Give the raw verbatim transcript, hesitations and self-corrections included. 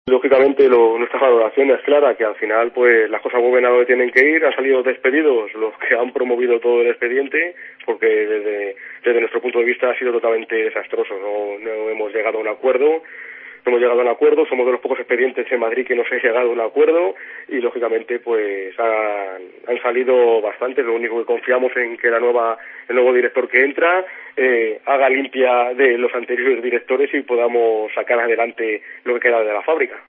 Lógicamente lo, nuestra valoración es clara, que al final pues las cosas vuelven a donde tienen que ir. Han salido despedidos los que han promovido todo el expediente, porque desde, desde nuestro punto de vista ha sido totalmente desastroso. No, no hemos llegado a un acuerdo, no hemos llegado a un acuerdo, somos de los pocos expedientes en Madrid que no se ha llegado a un acuerdo y lógicamente pues han, han salido bastantes. Lo único que confiamos en que la nueva, el nuevo director que entra eh, haga limpia de los anteriores directores y podamos sacar adelante lo que queda de la fábrica.